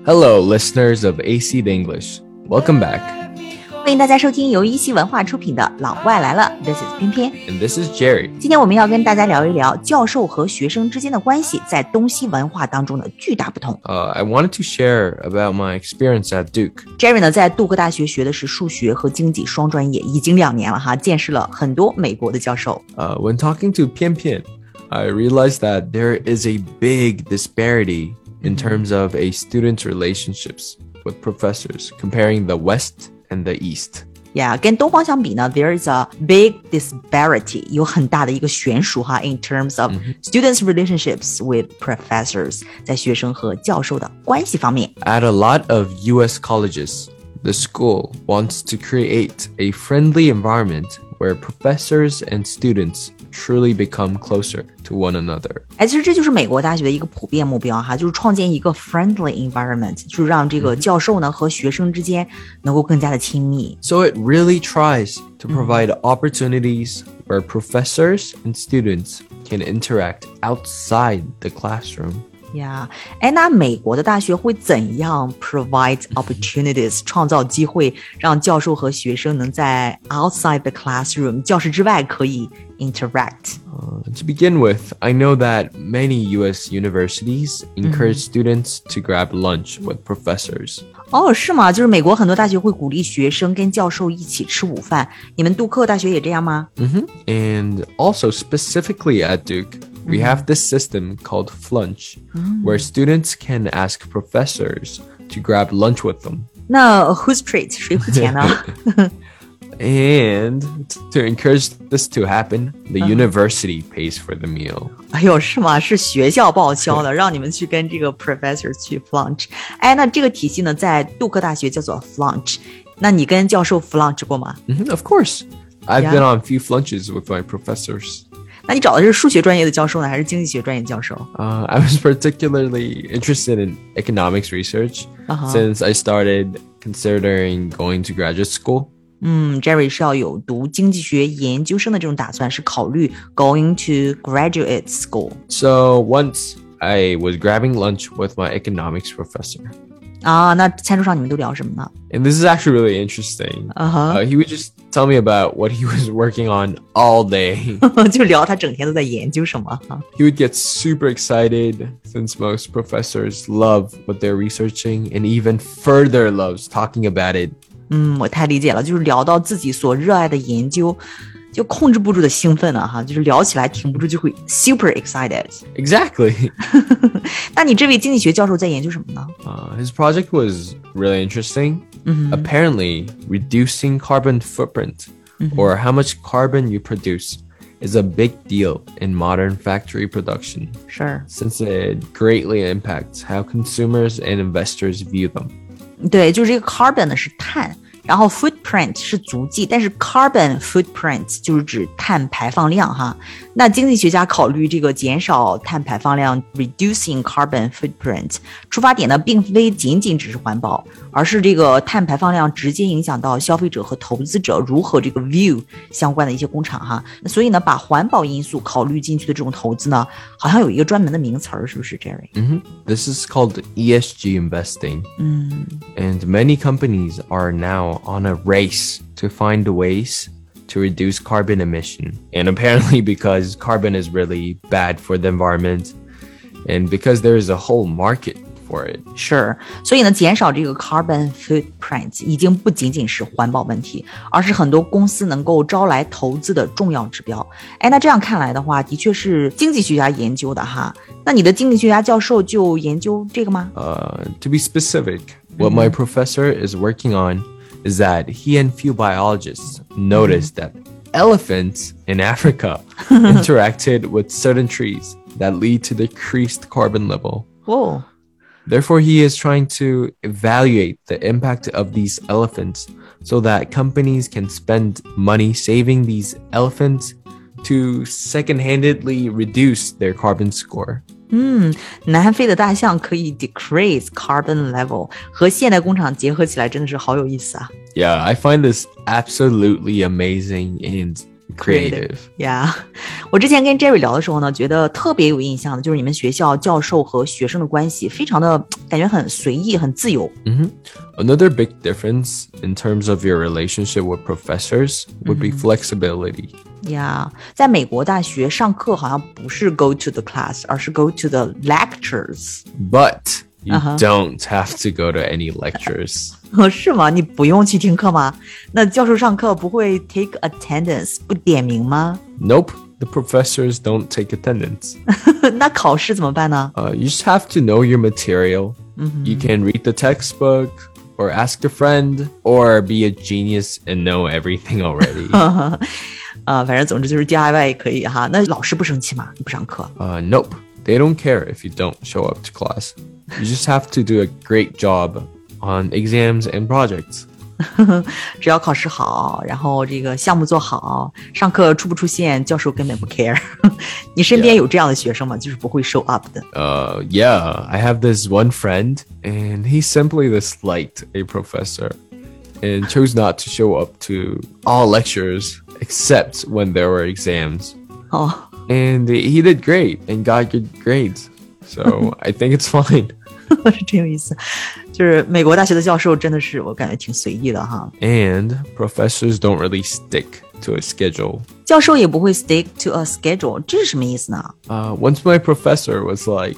Hello, listeners of AC English. Welcome back. 欢迎大家收听由一席文化出品的《老外来了》，This is 偏偏 And this is Jerry. 今天我们要跟大家聊一聊教授和学生之间的关系在东西文化当中的巨大不同。 I wanted to share about my experience at Duke. Jerry 呢，在杜克大学学的是数学和经济双专业，已经2年了哈，见识了很多美国的教授。 When talking to Pian Pian, I realized that there is a big disparity in terms of a student's relationships with professors, comparing the West and the East. Yeah, 跟东方相比呢 there is a big disparity, 有很大的一个悬殊哈 in terms of students' relationships with professors, 在学生和教授的关系方面。 At a lot of US colleges, the school wants to create a friendly environment where professors and students truly become closer to one another. 其实这就是美国大学的一个普遍目标哈，就是创建一个 friendly environment, 就是让这个教授呢和学生之间能够更加的亲密。 So it really tries to provide opportunities where professors and students can interact outside the classroom. Yeah, 那美国的大学会怎样 provide opportunities, 创造机会让教授和学生能在 outside the classroom, 教室之外可以 interact? To begin with, I know that many US universities encourage students to grab lunch with professors. 是吗？就是美国很多大学会鼓励学生跟教授一起吃午饭，你们杜克大学也这样吗？ And also specifically at Duke, we have this system called Flunch, where students can ask professors to grab lunch with them. 那 who's treat? 谁付钱呢？ And to encourage this to happen, the university pays for the meal. 哎呦，是吗？是学校报销的，让你们去跟这个 professor 去 flunch。那这个体系呢，在杜克大学叫做 flunch。那你跟教授 flunch 过吗？ Of course. I've Yeah. been on a few flunches with my professors. 那你找的是数学专业的教授呢，还是经济学专业的教授？ I was particularly interested in economics research since I started considering going to graduate school. Jerry 是要有读经济学研究生的这种打算，是考虑 going to graduate school。 So once I was grabbing lunch with my economics professor. 那餐桌上你们都聊什么呢？ And this is actually really interesting. He would just tell me about what he was working on all day. 就聊他整天都在研究什么。 He would get super excited since most professors love what they're researching and even further loves talking about it. 我太理解了，就是聊到自己所热爱的研究，就控制不住的兴奋了哈，就是聊起来停不住，就会 super excited。 Exactly. 那你这位经济学教授在研究什么呢？ His project was really interesting. Apparently, reducing carbon footprint or how much carbon you produce is a big deal in modern factory production 是， since it greatly impacts how consumers and investors view them. 对，就是这个 carbon 呢是碳，然后 footprint 是足迹，但是 carbon footprint 就是指碳排放量哈。那经济学家考虑这个减少碳排放量 reducing carbon footprint 出发点呢，并非仅仅只是环保，而是这个碳排放量直接影响到消费者和投资者如何这个 view 相关的一些工厂哈。所以呢，把环保因素考虑进去的这种投资呢，好像有一个专门的名词儿，是不是 Jerry？ This is called ESG investing. And many companies are now on a race to find ways to reduce carbon emission. And apparently because carbon is really bad for the environment and because there is a whole market for it. 是，所以呢，减少这个 carbon footprint 已经不仅仅是环保问题，而是很多公司能够招来投资的重要指标。那这样看来的话，的确是经济学家研究的哈。那你的经济学家教授就研究这个吗？ To be specific, what my professor is working on is that he and few biologists noticed that elephants in Africa interacted with certain trees that lead to decreased carbon level. Therefore, he is trying to evaluate the impact of these elephants so that companies can spend money saving these elephants to second-handedly reduce their carbon score. 南非的大象可以 decrease carbon level， 和现代工厂结合起来真的是好有意思啊。 Yeah, I find this absolutely amazing and creative. Yeah. 我之前跟 Jerry 聊的时候呢，觉得特别有印象的就是你们学校教授和学生的关系非常的感觉很随意很自由。 Another big difference in terms of your relationship with professors would be flexibility. Yeah. 在美国大学上课好像不是 go to the class 而是 go to the lectures. But you don't have to go to any lectures. 是吗？你不用去听课吗？那教授上课不会 take attendance 不点名吗？ Nope, the professors don't take attendance. 那考试怎么办呢？ You just have to know your material. You can read the textbook or ask a friend or be a genius and know everything already. 反正总之就是 DIY 也可以哈。那老师不生气吗？你不上课 ？Nope, they don't care if you don't show up to class. You just have to do a great job on exams and projects. 只要考试好，然后这个项目做好，上课出不出现，教授根本不 care 。你身边有这样的学生吗？就是不会 show up 的。 Yeah, I have this one friend, and he simply disliked a professor and chose not to show up to all lectures except when there were exams. And he did great and got good grades. So I think it's fine. 真有意思，就是美国大学的教授真的是我感觉挺随意的哈。 And professors don't really stick to a schedule. 教授也不会 stick to a schedule， 这是什么意思呢 ？Once my professor was like,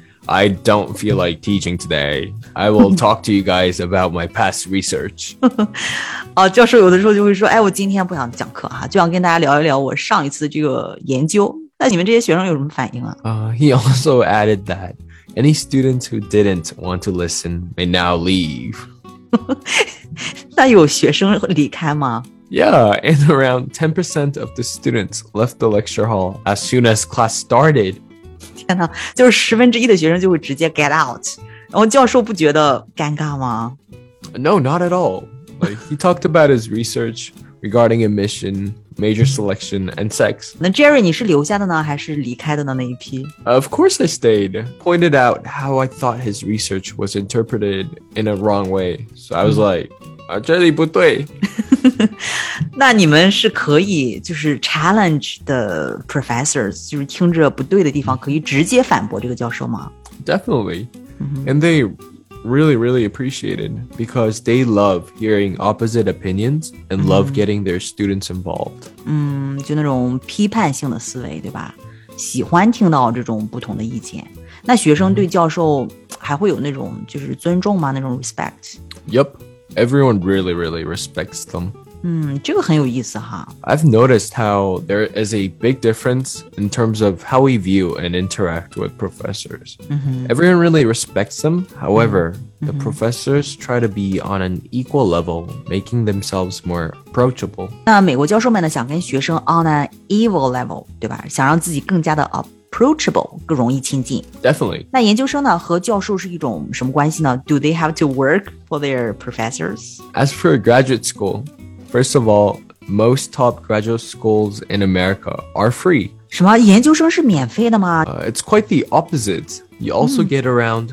I don't feel like teaching today. I will talk to you guys about my past research. 教授有的时候就会说，我今天不想讲课哈，就想跟大家聊一聊我上一次这个研究。那你们这些学生有什么反应啊 ？He also added that any students who didn't want to listen may now leave. 那有学生离开吗？ Yeah, and around 10% of the students left the lecture hall as soon as class started. 天哪，就是1/10的学生就会直接 get out， 然后教授不觉得尴尬吗？ No, not at all. Like, he talked about his research regarding admission, major selection, and sex. 那 Jerry 你是留下的呢，还是离开的呢那一批？ Of course I stayed. Pointed out how I thought his research was interpreted in a wrong way. So I was like, 这里不对。 那你们是可以就是 challenge 的 professors， 就是听着不对的地方可以直接反驳这个教授吗？ Definitely. And they really appreciate it because they love hearing opposite opinions and love getting their students involved. 就那种批判性的思维，对吧？喜欢听到这种不同的意见。那学生对教授还会有那种就是尊重吗？那种 respect？ Yep. Everyone really respects them. 这个很有意思哈。 I've noticed how there is a big difference in terms of how we view and interact with professors. Everyone really respects them. However, the professors try to be on an equal level, making themselves more approachable. 那美国教授们呢，想跟学生 on an equal level， 对吧？想让自己更加的approachable， 更容易亲近。 Definitely. 那研究生呢，和教授是一种什么关系呢？ Do they have to work for their professors? As for graduate school, first of all, most top graduate schools in America are free. 什么？研究生是免费的吗？ It's quite the opposite. You also get around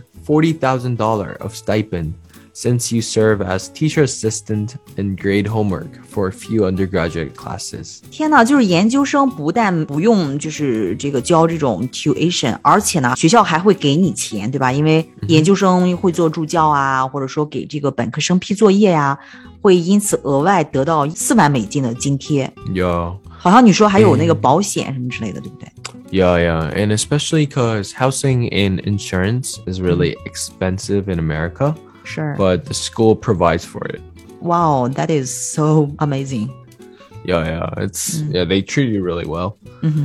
$40,000 of stipend since you serve as teacher assistant and grade homework for a few undergraduate classes. 天哪，就是研究生不但不用就是这个交这种 tuition， 而且呢，学校还会给你钱，对吧？因为研究生会做助教啊，或者说给这个本科生批作业呀，会因此额外得到4万美金的津贴。 Yeah. 好像你说还有那个保险什么之类的，对不对？ Yeah. And especially because housing and insurance is really expensive in America. Sure. But the school provides for it. Wow, that is so amazing. Yeah. They treat you really well.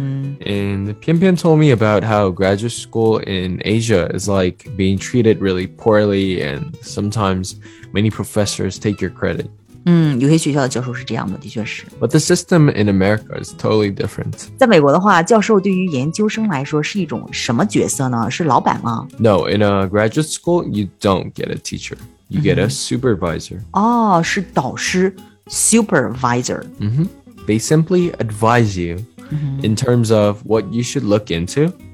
And Pian Pian told me about how graduate school in Asia is like being treated really poorly, and sometimes many professors take your credit. 有些学校的教授是这样的，的确是。 But the system in America is totally different. 在美国的话，教授对于研究生来说是一种什么角色呢？是老板吗？ No, in a graduate school, you don't get a teacher. You get a supervisor. 哦，是导师 supervisor。 They simply advise you in terms of what you should look into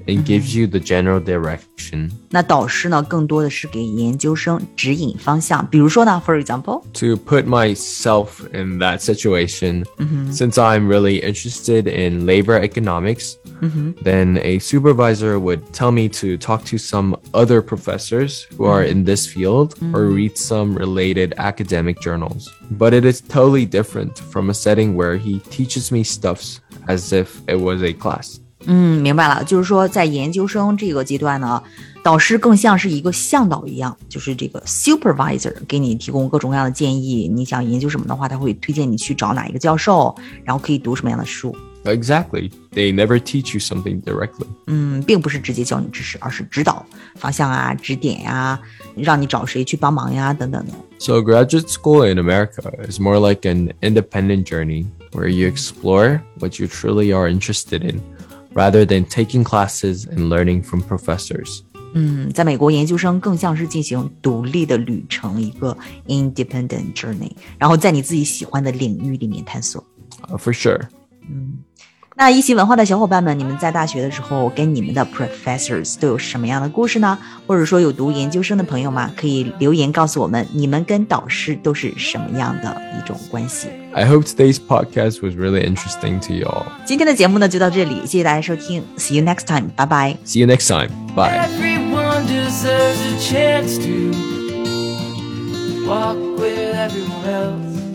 and gives you the general direction. 那导师呢，更多的是给研究生指引方向。比如说呢 ，for example, To put myself in that situation, since I'm really interested in labor economics, then a supervisor would tell me to talk to some other professors who are in this field or read some related academic journals. But it is totally different from a setting where he teaches me stuffs as if it was a class. 明白了，就是说在研究生这个阶段呢，导师更像是一个向导一样，就是这个 supervisor 给你提供各种各样的建议。你想研究什么的话，他会推荐你去找哪一个教授，然后可以读什么样的书。 Exactly. They never teach you something directly. 并不是直接教你知识，而是指导方向啊、指点呀，让你找谁去帮忙呀，等等的。 So graduate school in America is more like an independent journey where you explore what you truly are interested in, rather than taking classes and learning from professors. 在美国研究生更像是进行独立的旅程，一个 independent journey， 然后在你自己喜欢的领域里面探索。 For sure. 那一席文化的小伙伴们，你们在大学的时候跟你们的 professors 都有什么样的故事呢？或者说有读研究生的朋友吗？可以留言告诉我们，你们跟导师都是什么样的一种关系。 I hope today's podcast was really interesting to you all. 今天的节目呢就到这里，谢谢大家收听 See you next time， 拜拜。 See you next time. Bye. Everyone deserves a chance to walk with everyone else.